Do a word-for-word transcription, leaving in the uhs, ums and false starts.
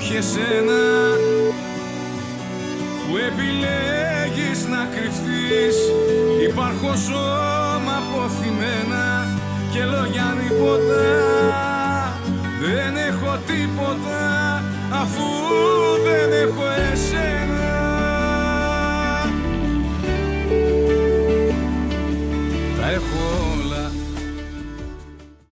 όχι εσένα, που επιλέγεις να κρυφτείς. Υπάρχω σώμα αποθυμένα και λόγια νηποτά. Δεν έχω τίποτα αφού δεν έχω εσένα.